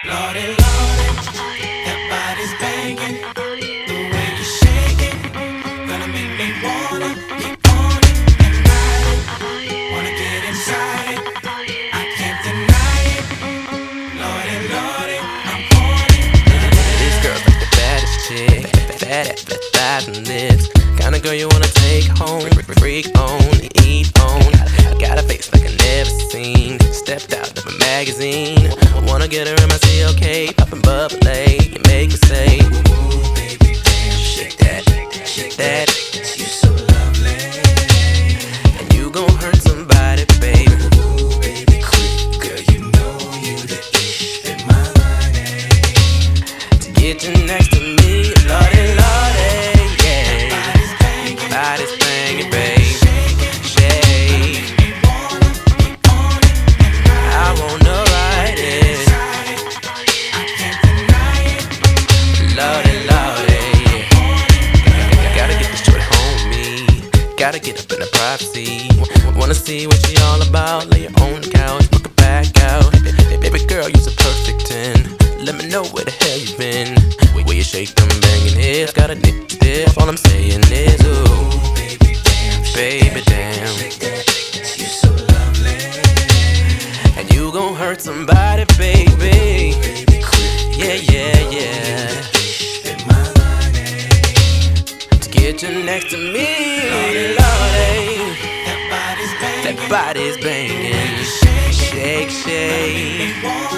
Lordy, Lordy, that body's banging. The way you shake it, gonna make me wanna keep on it and ride it. Wanna get inside it, I can't deny it. Lordy, Lordy, I'm on it. This girl's like the baddest chick, fat at the thighs and lips. Kinda girl you wanna take home, freak on, eat on. I got a face like I never seen. Stepped out of a magazine. Wanna get her in my CLK, poppin' bubbly. You make me say, ooh, baby, damn, shake that, shake that. You're so lovely, And you gon' hurt somebody, baby. ooh, baby, quick, girl, you know you the ish in my life. To get you next to me, Lordy, Lordy, yeah. Body's banging, baby. Shake. I wanna ride it. Lordy, Lordy, yeah. Gotta get this joint home me. Gotta get up in the privacy. Wanna see what she all about. Lay her on the couch, book her back out. Baby girl, you're a perfect 10. Let me know where the hell you been. Where you shake them banging hips. Got a nip stiff. All I'm saying is, ooh, baby damn. You're so lovely, And you gon' hurt somebody, baby. baby, quick, Yeah, yeah, yeah. in my life. To get you next to me, Lordy. That body's banging, That body's banging. Shake, shake. wanna